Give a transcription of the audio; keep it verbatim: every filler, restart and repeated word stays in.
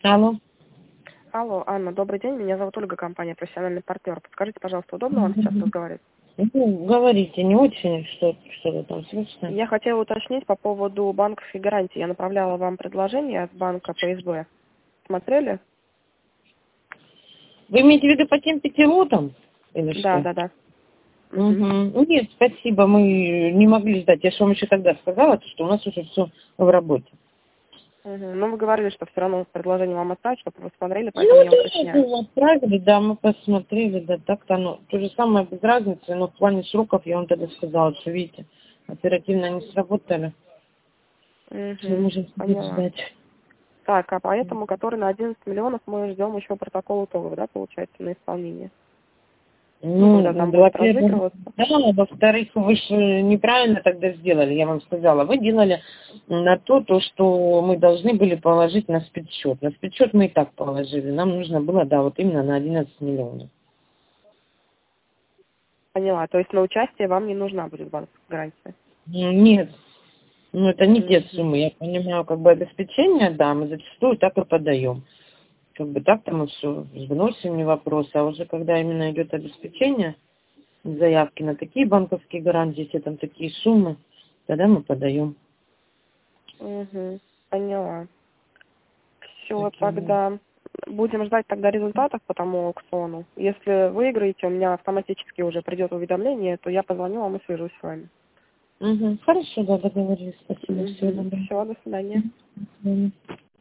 Алло. Алло, Анна, добрый день. Меня зовут Ольга, компания «Профессиональный партнер». Подскажите, пожалуйста, удобно вам сейчас разговаривать? Ну, говорите, не очень, что, что-то там слышно. Я хотела уточнить по поводу банковской гарантии. Я направляла вам предложение от банка Пэ Эс Бэ. Смотрели? Вы имеете в виду по тем пяти лотам? Или Да, что? да, да. Угу. Мгм. Ну, нет, спасибо, мы не могли ждать. Я же вам еще тогда сказала, что у нас уже все в работе. Мгм. Ну, вы говорили, что все равно предложение вам отправить, чтобы вы смотрели, поэтому Ну, я да, уточняю. мы отправили, да, мы посмотрели, да, так-то оно. То же самое без разницы, но в плане сроков я вам тогда сказала, что, видите, оперативно не сработали. Что Угу. можем теперь Поняла. ждать? Так, а поэтому, который на одиннадцать миллионов, мы ждем еще протокол итогов, да, получается, на исполнение? Ну, когда Ну, там будет во-первых, разыгрываться. да, во-вторых, вы же неправильно тогда сделали, я вам сказала. Вы делали на то, то, что мы должны были положить на спецсчет. На спецсчет мы и так положили. Нам нужно было, да, вот именно на одиннадцать миллионов. Поняла. То есть на участие вам не нужна будет банковская гарантия? Ну, нет, ну это не те Угу. суммы. Я понимаю, как бы обеспечение, да, мы зачастую так и подаем. Как бы так-то мы все вносим, не вопрос. А уже когда именно идет обеспечение, заявки на такие банковские гарантии, если там такие суммы, тогда мы подаем. Угу. Поняла. Все, Такие. тогда будем ждать тогда результатов по тому аукциону. Если выиграете, у меня автоматически уже придет уведомление, то я позвоню вам и свяжусь с вами. Угу. Хорошо, да, договорились. Спасибо. Всего Угу. доброго. Все, до свидания. Мгм. До свидания.